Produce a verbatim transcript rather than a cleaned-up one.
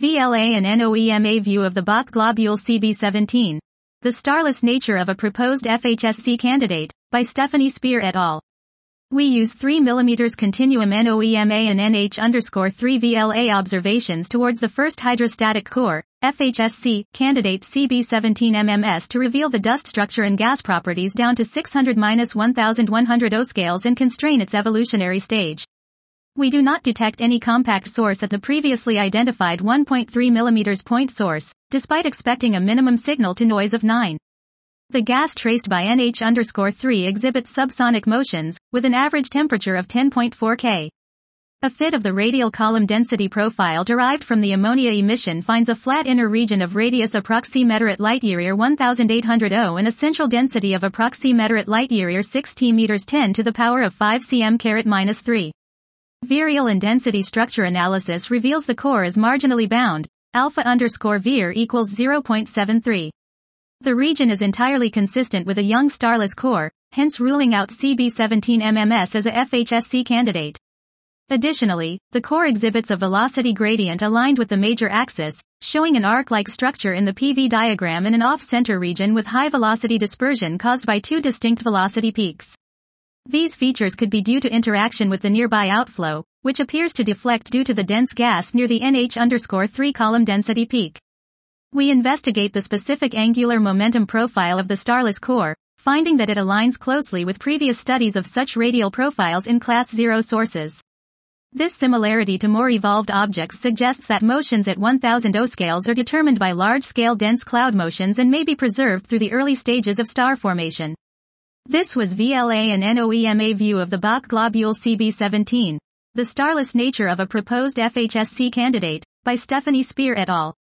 V L A and NOEMA view of the Bok globule C B seventeen. The starless nature of a proposed F H S C candidate, by Stephanie Spear et al. We use three millimeter continuum NOEMA and N H underscore three V L A observations towards the first hydrostatic core, F H S C, candidate C B seventeen M M S to reveal the dust structure and gas properties down to six hundred to eleven hundred O scales and constrain its evolutionary stage. We do not detect any compact source at the previously identified one point three millimeter point source, despite expecting a minimum signal-to-noise of nine. The gas traced by N H underscore three exhibits subsonic motions, with an average temperature of ten point four Kelvin. A fit of the radial column density profile derived from the ammonia emission finds a flat inner region of radius approximeter at light-year eighteen hundred O and a central density of approximeter at light-year sixteen meters ten to the power of five centimeters caret minus three. Virial and density structure analysis reveals the core is marginally bound, alpha underscore vir equals zero point seven three. The region is entirely consistent with a young starless core, hence ruling out C B seventeen M M S as a F H S C candidate. Additionally, the core exhibits a velocity gradient aligned with the major axis, showing an arc-like structure in the P V diagram and an off-center region with high velocity dispersion caused by two distinct velocity peaks. These features could be due to interaction with the nearby outflow, which appears to deflect due to the dense gas near the N H underscore three column density peak. We investigate the specific angular momentum profile of the starless core, finding that it aligns closely with previous studies of such radial profiles in class zero sources. This similarity to more evolved objects suggests that motions at one thousand O scales are determined by large-scale dense cloud motions and may be preserved through the early stages of star formation. This was V L A and NOEMA view of the Bok globule C B seventeen, the starless nature of a proposed F H S C candidate, by Stephanie Spear et al.